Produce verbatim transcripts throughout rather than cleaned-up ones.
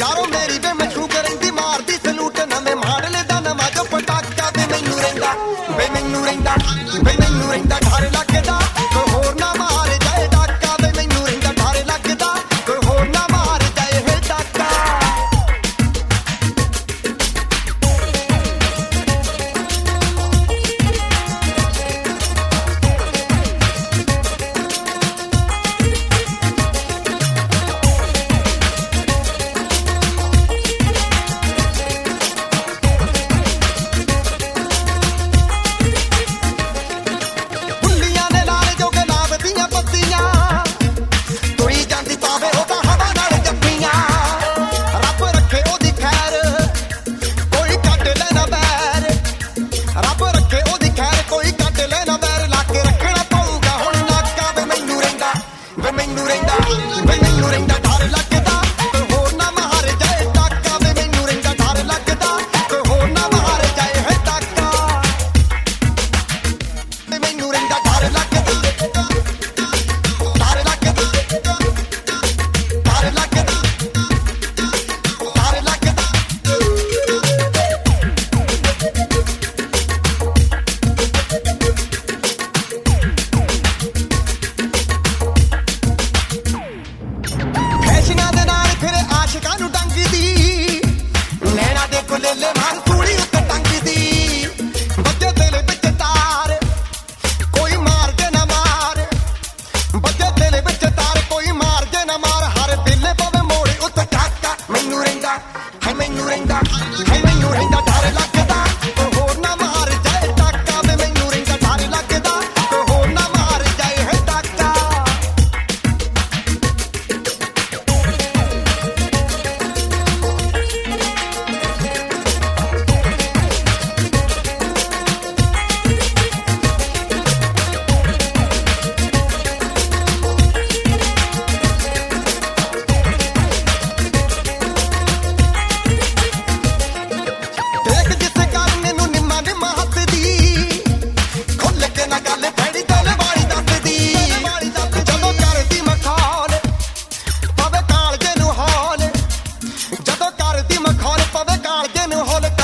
यारो मेरी वे मशहूक रहिंदी मारदी सलूट नवे मॉडल दा नवा जो पटाका वे मैनू रहिंदा वे मैनू रहिंदा वे मैनू रहिंदा डर लगदा कोई होर ना मार जाए डाका वे मैनू रहिंदा डर लगदा कोई होर ना मार जाए है डाका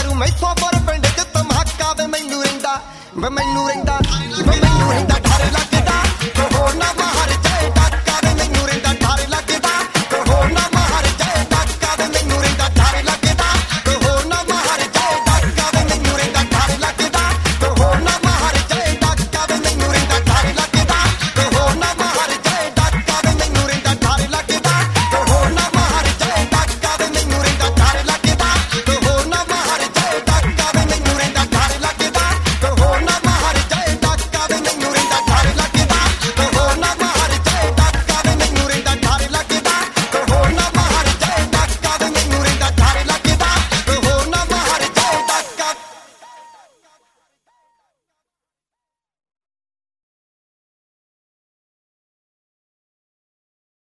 ਵੇ ਮੈਨੂੰ ਰਹਿੰਦਾ ਵੇ ਮੈਨੂੰ ਰਹਿੰਦਾ ਡਰ ਲੱਗਦਾ